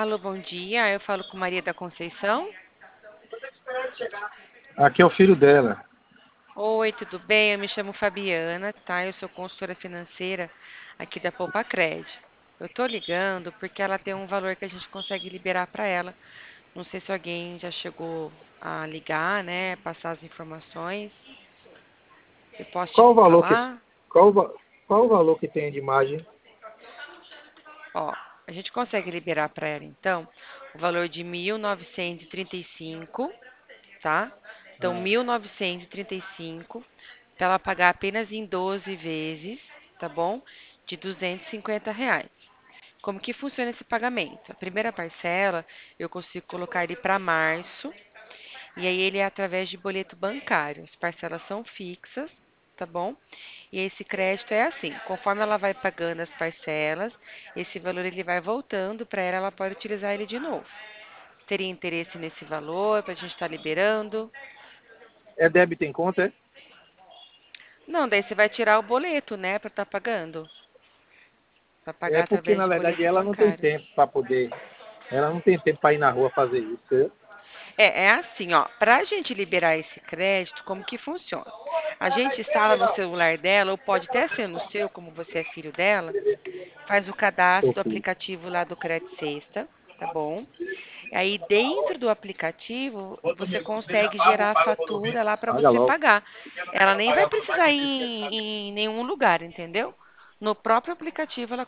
Alô, bom dia. Eu falo com Maria da Conceição. Aqui é o filho dela. Oi, tudo bem? Eu me chamo Fabiana, tá? Eu sou consultora financeira aqui da Poupa Cred. Eu tô ligando porque ela tem um valor que a gente consegue liberar para ela. Não sei se alguém já chegou a ligar, né? Passar as informações. Eu posso te Qual o valor que falar? qual, o va- qual o valor que tem de margem? Ó, a gente consegue liberar para ela, então, o valor de 1.935, tá? Então, Ah, 1.935 para ela pagar apenas em 12 vezes, tá bom? De R$ 250. Como que funciona esse pagamento? A primeira parcela eu consigo colocar ele para março, e aí ele é através de boleto bancário. As parcelas são fixas, tá bom? E esse crédito é assim, conforme ela vai pagando as parcelas, esse valor ele vai voltando para ela, ela pode utilizar ele de novo. Você teria interesse nesse valor para a gente estar liberando? é débito em conta, é? Não, daí você vai tirar o boleto, né, para estar pagando. Vai É pagar porque, através na de verdade, boleto ela não tem bancário. tempo para poder. Ela não tem tempo para ir na rua fazer isso, entendeu? É assim, ó, para a gente liberar esse crédito, como que funciona? A gente instala no celular dela, ou pode até ser no seu, como você é filho dela, faz o cadastro Seu do filho. aplicativo lá do Credit Sexta, tá bom? Aí dentro do aplicativo você consegue gerar a fatura lá para Paga você logo. pagar. Ela nem vai precisar ir em nenhum lugar, entendeu? No próprio aplicativo ela